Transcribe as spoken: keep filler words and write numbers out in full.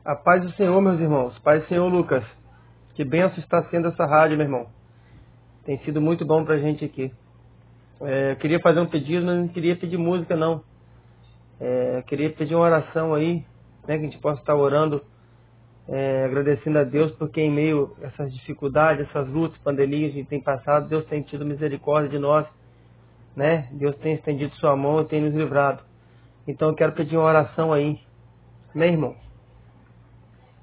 A paz do Senhor, meus irmãos. Paz do Senhor, Lucas. Que bênção está sendo essa rádio, meu irmão. Tem sido muito bom pra gente aqui. É, eu queria fazer um pedido, mas não queria pedir música, não. É, eu queria pedir uma oração aí, né, que a gente possa estar orando, é, agradecendo a Deus, porque em meio a essas dificuldades, essas lutas, pandemias que a gente tem passado, Deus tem tido misericórdia de nós, né? Deus tem estendido sua mão e tem nos livrado. Então eu quero pedir uma oração aí, né, irmão?